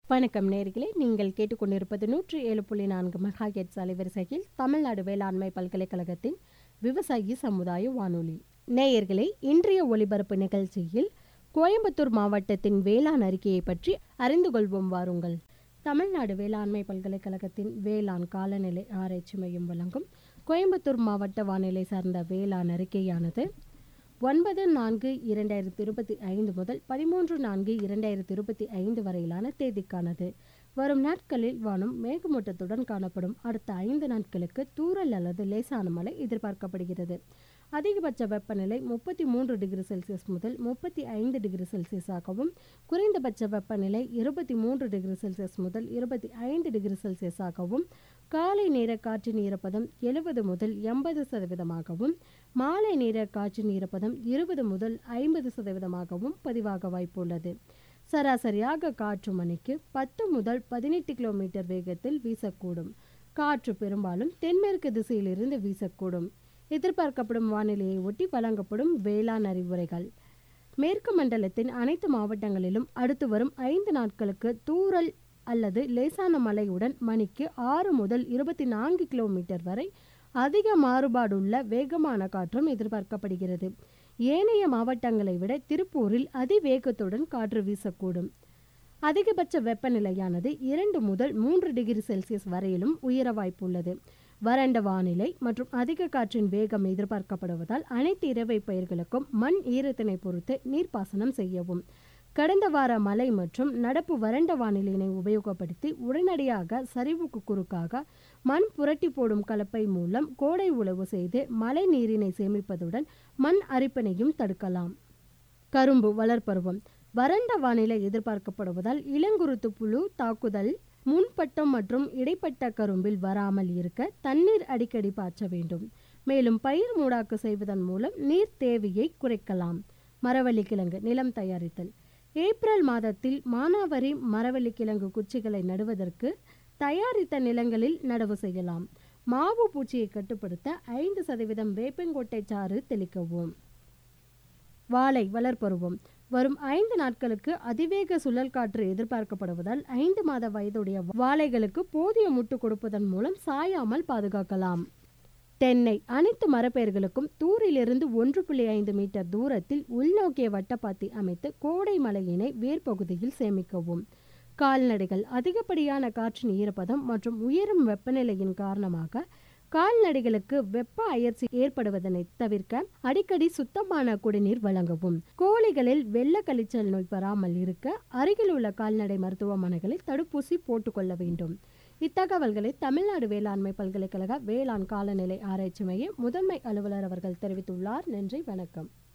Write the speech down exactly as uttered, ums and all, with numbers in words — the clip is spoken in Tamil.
வணக்கம் நேயர்களே, நீங்கள் கேட்டுக்கொண்டிருப்பது நூற்றி ஏழு புள்ளி நான்கு மெகாஹெர்ட்ஸ் அலைவரிசையில் தமிழ்நாடு வேளாண்மை பல்கலைக்கழகத்தின் விவசாயி சமுதாய வானொலி. நேயர்களே, இன்றைய ஒலிபரப்பு நிகழ்ச்சியில் கோயம்புத்தூர் மாவட்டத்தின் வேளாண் அறிக்கையை பற்றி அறிந்து கொள்வோம் வாருங்கள். தமிழ்நாடு வேளாண்மை பல்கலைக்கழகத்தின் வேளாண் காலநிலை ஆராய்ச்சி மையம் வழங்கும் கோயம்புத்தூர் மாவட்ட வானிலை சார்ந்த வேளாண் அறிக்கையானது ஒன்பது நான்கு இரண்டாயிரத்தி இருபத்தி ஐந்து முதல் பதிமூன்று நான்கு இரண்டாயிரத்தி இருபத்தி ஐந்து வரையிலான தேதிக்கானது. வரும் நாட்களில் வானம் மேகமூட்டத்துடன் காணப்படும். அடுத்த ஐந்து நாட்களுக்கு தூறல் அல்லது லேசான மழை எதிர்பார்க்கப்படுகிறது. அதிகபட்ச வெப்பநிலை முப்பத்தி மூன்று டிகிரி செல்சியஸ் முதல் முப்பத்தி ஐந்து டிகிரி செல்சியஸாகவும், குறைந்தபட்ச வெப்பநிலை இருபத்தி மூன்று டிகிரி செல்சியஸ் முதல் இருபத்தி ஐந்து டிகிரி செல்சியஸாகவும், காலை நேர காற்றின் ஈரப்பதம் எழுபது முதல் எண்பது சதவீதமாகவும், மாலை நேர காற்றின் ஈரப்பதம் இருபது முதல் ஐம்பது சதவீதமாகவும் பதிவாக வாய்ப்புள்ளது. சராசரியாக காற்று மணிக்கு பத்து முதல் பதினெட்டு கிலோமீட்டர் வேகத்தில் வீசக்கூடும். காற்று பெரும்பாலும் தென்மேற்கு திசையிலிருந்து வீசக்கூடும். எதிர்பார்க்கப்படும் வானிலையை ஒட்டி வழங்கப்படும் வேளாண் அறிவுரைகள். மேற்கு மண்டலத்தின் அனைத்து மாவட்டங்களிலும் அடுத்து வரும் ஐந்து நாட்களுக்கு தூறல் அல்லது லேசான மழையுடன் மணிக்கு ஆறு முதல் இருபத்தி நான்கு கிலோமீட்டர் வரை அதிக மாறுபாடுள்ள வேகமான காற்றும் எதிர்பார்க்கப்படுகிறது. ஏனைய மாவட்டங்களை விட திருப்பூரில் அதிவேகத்துடன் காற்று வீசக்கூடும். அதிகபட்ச வெப்பநிலையானது இரண்டு முதல் மூன்று டிகிரி செல்சியஸ் வரையிலும் உயர வாய்ப்புள்ளது. வறண்ட வானிலை மற்றும் அதிக காற்றின் வேகம் எதிர்பார்க்கப்படுவதால் அனைத்து இறவை பயிர்களுக்கும் மண் ஈரத்தினை பொறுத்து நீர்ப்பாசனம் செய்யவும். கடந்த வார மழை மற்றும் நடப்பு வறண்ட வானிலையினை உபயோகப்படுத்தி உடனடியாக சரிவுக்கு குறுக்காக மண் புரட்டி போடும் கலப்பை மூலம் கோடை உழவு செய்து மழை நீரினை சேமிப்பதுடன் மண் அரிப்பினையும் தடுக்கலாம். கரும்பு வளர்ப்பருவம். வறண்ட வானிலை எதிர்பார்க்கப்படுவதால் இளங்குருத்து புழு தாக்குதல் முன்பட்டம் மற்றும் இடைப்பட்ட கரும்பில் வராமல் இருக்க தண்ணீர் அடிக்கடி பாய்ச்ச வேண்டும். மேலும் பயிர் மூடாக்கு செய்வதன் மூலம் நீர் தேவையை குறைக்கலாம். மரவள்ளி கிழங்கு நிலம் தயாரித்தல். ஏப்ரல் மாதத்தில் மானாவரி மரவள்ளி கிழங்கு குச்சிகளை நடுவதற்கு தயாரித்த நிலங்களில் நடவு செய்யலாம். மாவு பூச்சியை கட்டுப்படுத்த ஐந்து சதவீதம் வேப்பங்கொட்டை சாறு தெளிக்கவும். வாழை வளர்ப்பருவம். வரும் ஐந்து நாட்களுக்கு அதிவேக சுழல் காற்று எதிர்பார்க்கப்படுவதால் ஐந்து மாத வயதுடைய வாழைகளுக்கு போதிய முட்டு கொடுப்பதன் மூலம் சாயாமல் பாதுகாக்கலாம். தென்னை. அனைத்து மரப்பெயர்களுக்கும் தூரிலிருந்து ஒன்று புள்ளி ஐந்து மீட்டர் தூரத்தில் உள்நோக்கிய வட்டப்பாத்தி அமைத்து கோடை மழையினை வேர்பகுதியில் சேமிக்கவும். கால்நடைகள். அதிகப்படியான காற்றின் ஈரப்பதம் மற்றும் உயரும் வெப்பநிலையின் காரணமாக கால்நடைகளுக்கு வெப்ப அயற்சி ஏற்படுவதனை தவிர்க்க அடிக்கடி சுத்தமான குடிநீர் வழங்கவும். கோழிகளில் வெள்ள கழிச்சல் நோய் பெறாமல் இருக்க அருகில் உள்ள கால்நடை மருத்துவமனைகளில் தடுப்பூசி போட்டுக்கொள்ள வேண்டும். இத்தகவல்களை தமிழ்நாடு வேளாண்மை பல்கலைக்கழக வேளாண் காலநிலை ஆராய்ச்சி மைய முதன்மை அலுவலர் அவர்கள் தெரிவித்துள்ளார். நன்றி, வணக்கம்.